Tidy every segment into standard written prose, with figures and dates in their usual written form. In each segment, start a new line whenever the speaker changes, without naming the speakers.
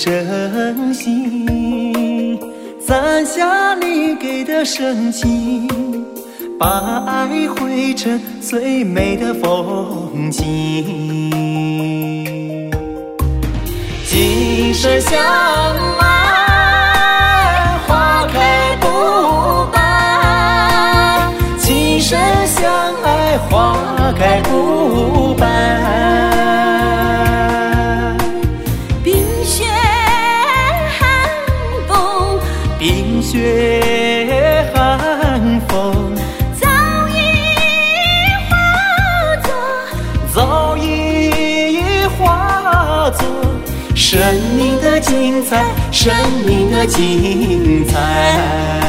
珍惜，攒下你给的深情，把爱绘成最美的风景。今生相爱，花开不败。今生相爱，花开不败。
冰雪寒风，
冰雪寒风，早已化作生命的精彩，生命的精彩。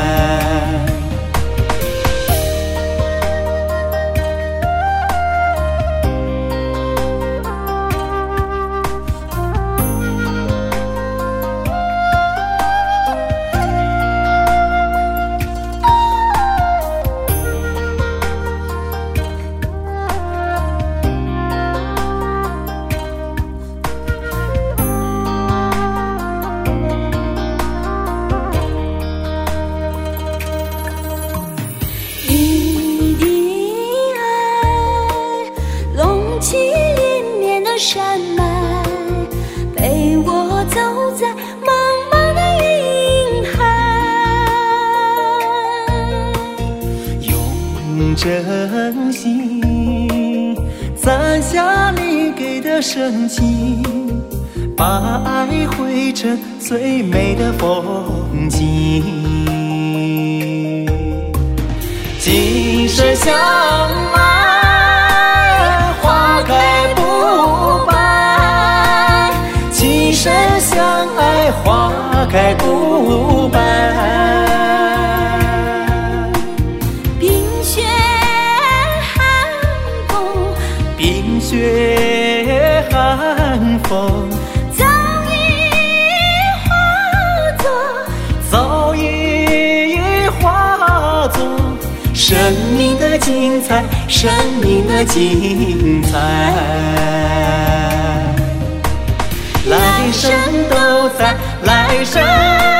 起连绵的山脉，陪我走在茫茫的云海。
用真心攒下你给的深情，把爱绘成最美的风景。今生相爱，花开不败。今生相爱，花开不败。
冰雪寒风，
冰雪寒风，早已化作生命的精彩，生命的精彩。来生都在，来生